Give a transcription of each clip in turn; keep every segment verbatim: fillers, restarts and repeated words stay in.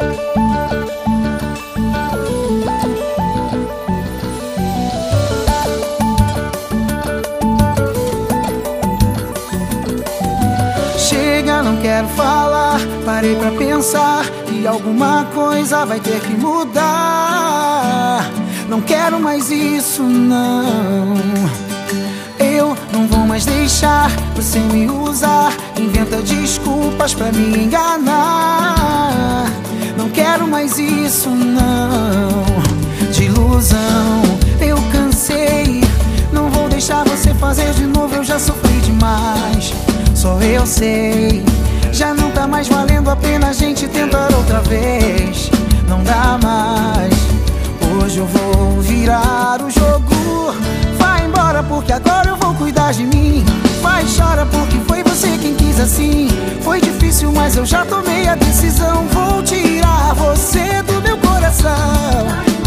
Chega, não quero falar. Parei pra pensar que alguma coisa vai ter que mudar. Não quero mais isso, não. Eu não vou mais deixar você me usar. Inventa desculpas pra me enganar. Não quero mais isso, não. De ilusão eu cansei. Não vou deixar você fazer de novo, eu já sofri demais. Só eu sei, já não tá mais valendo a pena a gente tentar outra vez. Não dá mais. Hoje eu vou virar o jogo. Vai embora porque agora eu vou cuidar de mim. Vai, chora porque foi você quem quis assim. Foi difícil, mas eu já tomei a decisão. Vou tirar você do meu coração.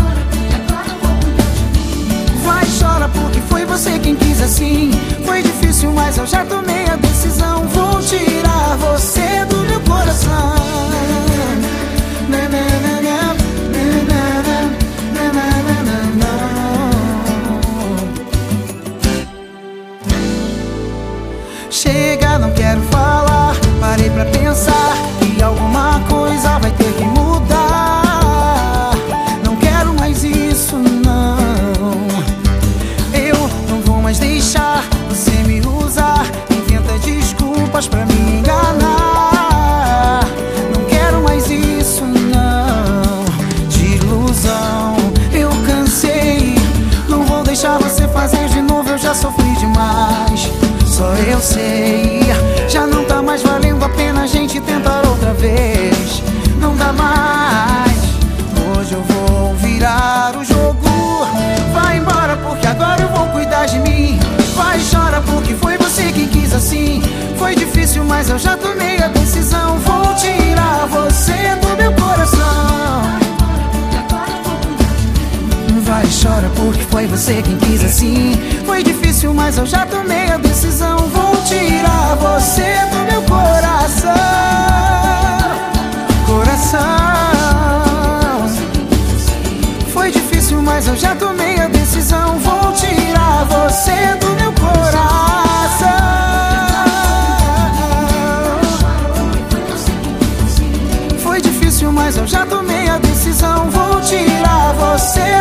Vai, chora porque foi você quem quis assim. Foi difícil, mas eu já tomei a decisão. Vou tirar você do meu coração. Chega, não quero falar. Parei pra pensar que alguma coisa vai ter que mudar. Não quero mais isso, não. Eu não vou mais deixar você me usar. Inventa desculpas pra me enganar. Não quero mais isso, não. De ilusão eu cansei. Não vou deixar você fazer de novo, eu já sofri demais. Só eu sei, já não tá mais valendo a pena a gente tentar outra vez. Não dá mais. Hoje eu vou virar o jogo. Vai embora porque agora eu vou cuidar de mim. Vai, chora porque foi você quem quis assim. Foi difícil, mas eu já tomei a decisão. Vou tirar você do meu coração. Vai, chora porque foi você quem quis assim. Foi difícil, mas eu já tomei a decisão. Vou tirar você do meu coração. Coração. Foi difícil, mas eu já tomei a decisão. Vou tirar você do meu coração. Foi difícil, mas eu já tomei a decisão. Vou tirar você